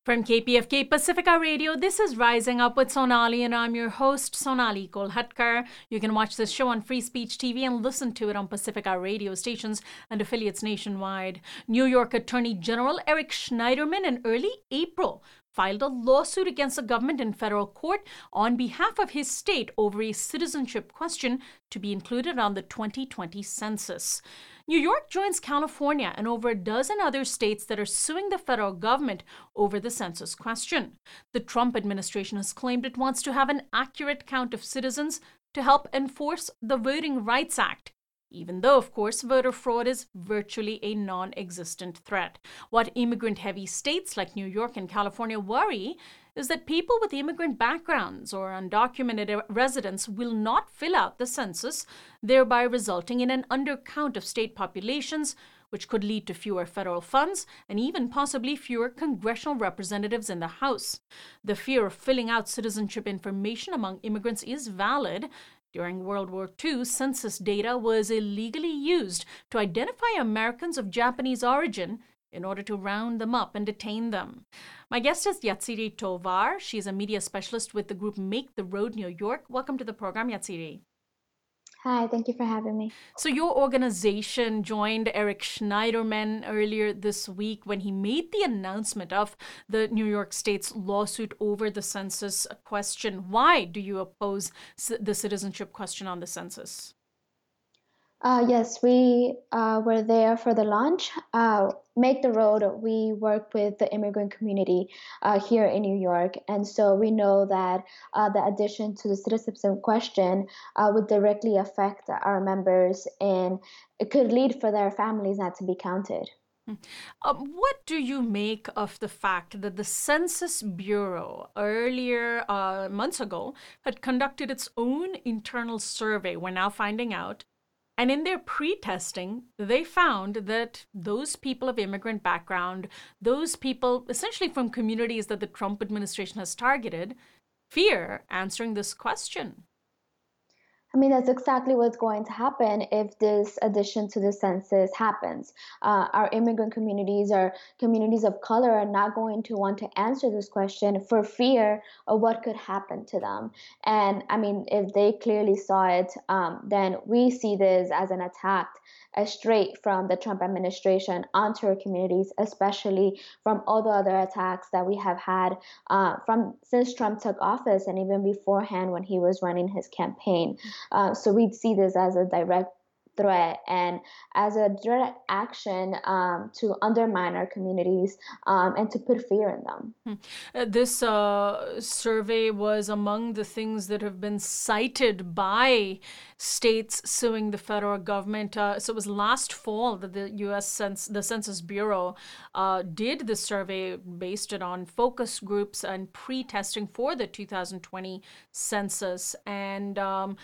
From KPFK Pacifica Radio, this is Rising Up with Sonali, and I'm your host, Sonali Kolhatkar. You can watch this show on Free Speech TV and listen to it on Pacifica radio stations and affiliates nationwide. New York Attorney General Eric Schneiderman in early April filed a lawsuit against the government in federal court on behalf of his state over a citizenship question to be included on the 2020 census. New York joins California and over a dozen other states that are suing the federal government over the census question. The Trump administration has claimed it wants to have an accurate count of citizens to help enforce the Voting Rights Act, even though, of course, voter fraud is virtually a non-existent threat. What immigrant-heavy states like New York and California worry is that people with immigrant backgrounds or undocumented residents will not fill out the census, thereby resulting in an undercount of state populations, which could lead to fewer federal funds and even possibly fewer congressional representatives in the House. The fear of filling out citizenship information among immigrants is valid. During World War II, census data was illegally used to identify Americans of Japanese origin in order to round them up and detain them. My guest is Yatsiri Tovar. She's a media specialist with the group Make the Road New York. Welcome to the program, Yatsiri. Hi, thank you for having me. So your organization joined Eric Schneiderman earlier this week when he made the announcement of the New York State's lawsuit over the census question. Why do you oppose the citizenship question on the census? Yes, we were there for the launch. Make the Road, we work with the immigrant community here in New York. And so we know that the addition to the citizenship question would directly affect our members, and it could lead for their families not to be counted. What do you make of the fact that the Census Bureau earlier, months ago, had conducted its own internal survey? We're now finding out. And in their pre-testing, they found that those people of immigrant background, those people essentially from communities that the Trump administration has targeted, fear answering this question. I mean, that's exactly what's going to happen if this addition to the census happens. Our immigrant communities or communities of color are not going to want to answer this question for fear of what could happen to them. And I mean, if they clearly saw it, then we see this as an attack straight from the Trump administration onto our communities, especially from all the other attacks that we have had from since Trump took office and even beforehand when he was running his campaign. So we'd see this as a direct threat and as a direct action to undermine our communities and to put fear in them. This survey was among the things that have been cited by states suing the federal government. So it was last fall that the the Census Bureau did the survey based it on focus groups and pre-testing for the 2020 census. And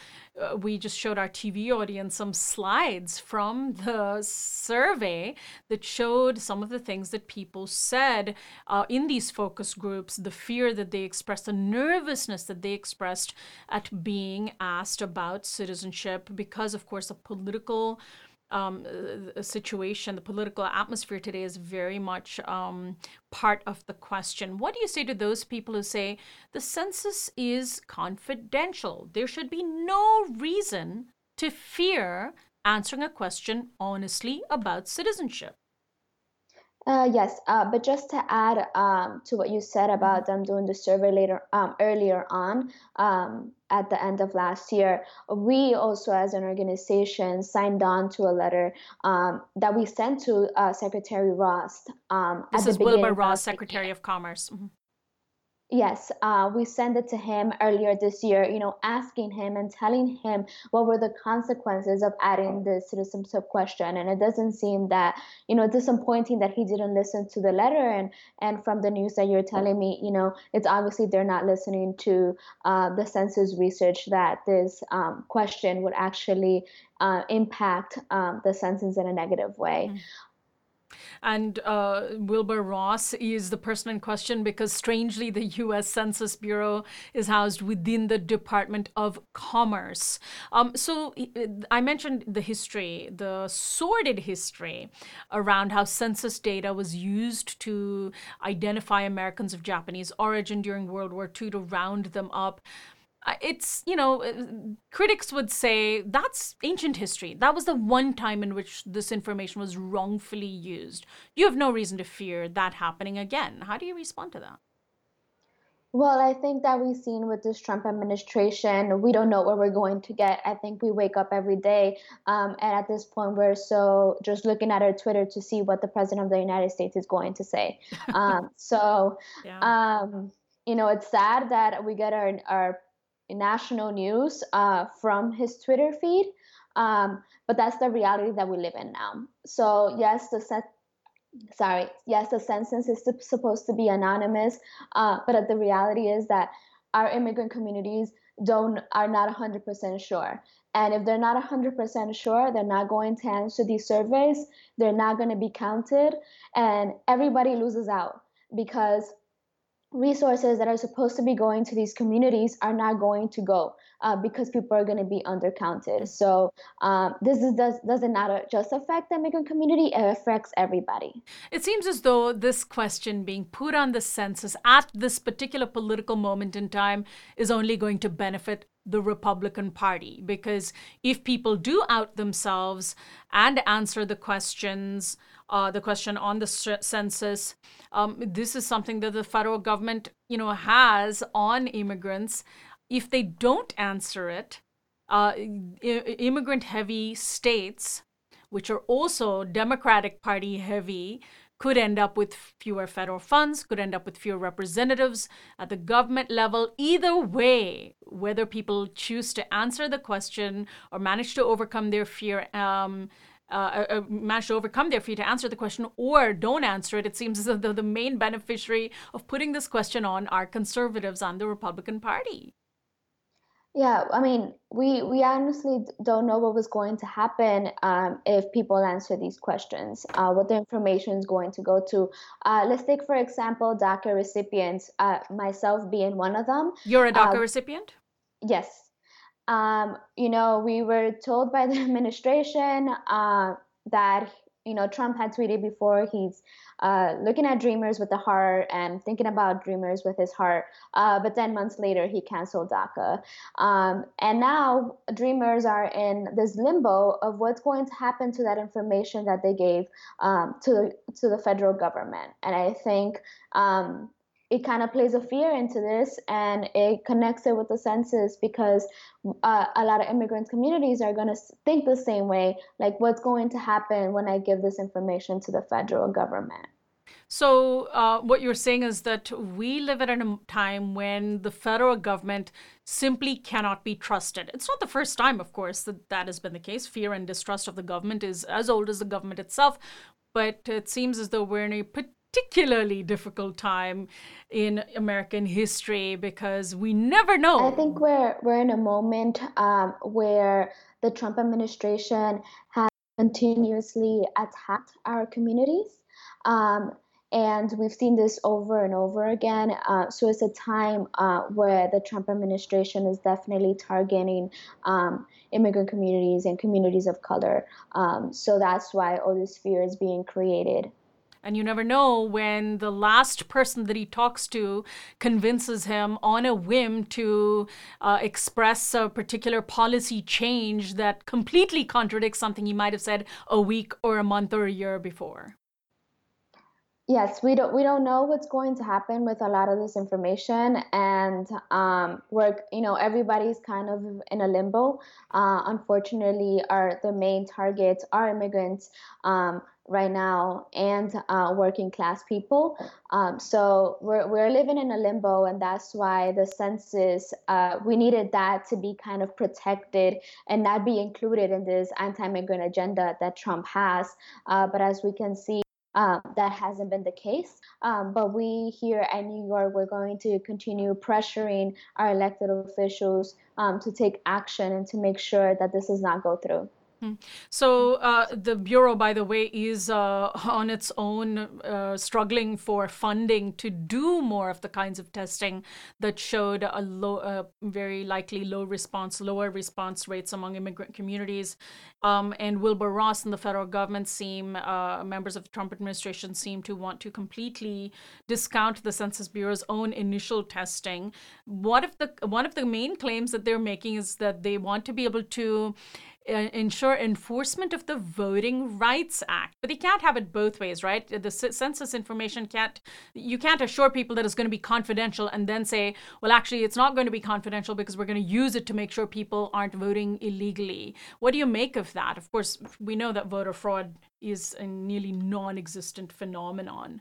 we just showed our TV audience some slides from the survey that showed some of the things that people said in these focus groups, the fear that they expressed, the nervousness that they expressed at being asked about citizenship because, of course, the political situation, the political atmosphere today is very much part of the question. What do you say to those people who say the census is confidential? There should be no reason to fear answering a question honestly about citizenship. Yes, but just to add to what you said about them doing the survey earlier on, at the end of last year, we also, as an organization, signed on to a letter that we sent to Secretary Ross This at the is Wilbur beginning Ross, of the Secretary year. of Commerce. Mhm. Yes, we sent it to him earlier this year, asking him and telling him what were the consequences of adding the citizenship question. And it doesn't seem that, disappointing that he didn't listen to the letter. And from the news that you're telling me, it's obviously they're not listening to the census research that this question would actually impact the census in a negative way. And Wilbur Ross is the person in question because, strangely, the U.S. Census Bureau is housed within the Department of Commerce. I mentioned the history, the sordid history around how census data was used to identify Americans of Japanese origin during World War II to round them up. It's, critics would say that's ancient history. That was the one time in which this information was wrongfully used. You have no reason to fear that happening again. How do you respond to that? Well, I think that we've seen with this Trump administration, we don't know what we're going to get. I think we wake up every day, and at this point, we're so just looking at our Twitter to see what the president of the United States is going to say. Um, so, Yeah. um, it's sad that we get our national news from his Twitter feed, but that's the reality that we live in now. So, yes, the census is supposed to be anonymous, but the reality is that our immigrant communities don't are not 100% sure. And if they're not 100% sure, they're not going to answer these surveys. They're not going to be counted, and everybody loses out because resources that are supposed to be going to these communities are not going to go because people are going to be undercounted. So doesn't not just affect the immigrant community; it affects everybody. It seems as though this question being put on the census at this particular political moment in time is only going to benefit the Republican Party, because if people do out themselves and answer the questions, the question on the census, this is something that the federal government, has on immigrants. If they don't answer it, immigrant-heavy states, which are also Democratic Party heavy, could end up with fewer federal funds, could end up with fewer representatives at the government level. Either way, whether people choose to answer the question or manage to overcome their fear, to answer the question, or don't answer it, it seems as though the main beneficiary of putting this question on are conservatives and the Republican Party. Yeah, I mean, we honestly don't know what was going to happen if people answer these questions, what the information is going to go to. Let's take, for example, DACA recipients, myself being one of them. You're a DACA recipient? Yes. We were told by the administration that, Trump had tweeted before he's looking at Dreamers with the heart and thinking about Dreamers with his heart. But then months later, he canceled DACA. And now Dreamers are in this limbo of what's going to happen to that information that they gave to the federal government. And I think it kind of plays a fear into this, and it connects it with the census because a lot of immigrant communities are going to think the same way, like what's going to happen when I give this information to the federal government. So what you're saying is that we live at a time when the federal government simply cannot be trusted. It's not the first time, of course, that has been the case. Fear and distrust of the government is as old as the government itself, but it seems as though we're in a particularly difficult time in American history because we never know. I think we're in a moment where the Trump administration has continuously attacked our communities. And we've seen this over and over again. So it's a time where the Trump administration is definitely targeting immigrant communities and communities of color. So that's why all this fear is being created. And you never know when the last person that he talks to convinces him on a whim to express a particular policy change that completely contradicts something he might have said a week or a month or a year before. Yes, we don't know what's going to happen with a lot of this information, and everybody's kind of in a limbo. Unfortunately, the main targets are immigrants right now and working class people. So we're living in a limbo, and that's why the census we needed that to be kind of protected and not be included in this anti-immigrant agenda that Trump has. But as we can see. That hasn't been the case. But we here at New York, we're going to continue pressuring our elected officials to take action and to make sure that this does not go through. So the Bureau, by the way, is on its own struggling for funding to do more of the kinds of testing that showed a very likely lower response rates among immigrant communities. And Wilbur Ross and the federal government members of the Trump administration seem to want to completely discount the Census Bureau's own initial testing. One of the main claims that they're making is that they want to be able to ensure enforcement of the Voting Rights Act. But they can't have it both ways, right? The census information you can't assure people that it's going to be confidential and then say, well, actually, it's not going to be confidential because we're going to use it to make sure people aren't voting illegally. What do you make of that? Of course, we know that voter fraud is a nearly non-existent phenomenon.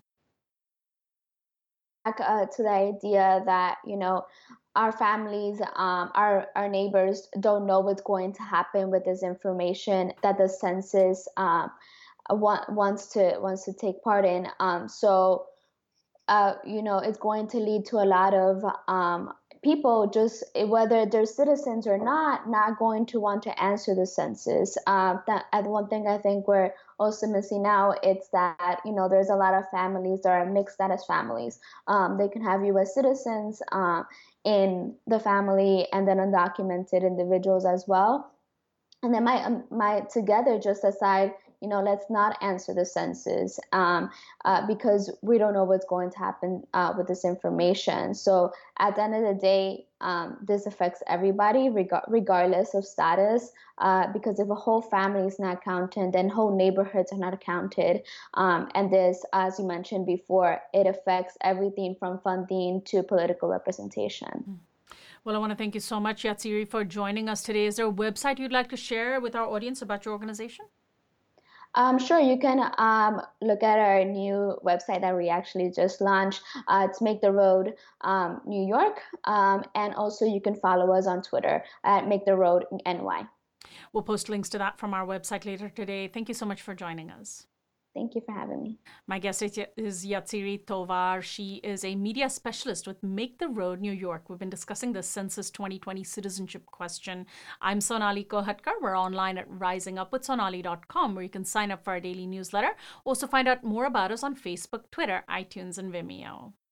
To the idea that our families, our neighbors don't know what's going to happen with this information that the census wants to take part in. So it's going to lead to a lot of people, just whether they're citizens or not going to want to answer the census. One thing I think we're also missing now, it's that there's a lot of families that are mixed status families. They can have U.S. citizens in the family and then undocumented individuals as well, and they might together just decide, let's not answer the census because we don't know what's going to happen with this information. So at the end of the day, this affects everybody regardless of status, because if a whole family is not counted, then whole neighborhoods are not counted. And this, as you mentioned before, it affects everything from funding to political representation. Well, I want to thank you so much, Yatziri, for joining us today. Is there a website you'd like to share with our audience about your organization? Sure, you can look at our new website that we actually just launched. It's Make the Road New York. And also you can follow us on Twitter at Make the Road NY. We'll post links to that from our website later today. Thank you so much for joining us. Thank you for having me. My guest is Yatziri Tovar. She is a media specialist with Make the Road New York. We've been discussing the Census 2020 citizenship question. I'm Sonali Kolhatkar. We're online at risingupwithsonali.com, where you can sign up for our daily newsletter. Also find out more about us on Facebook, Twitter, iTunes, and Vimeo.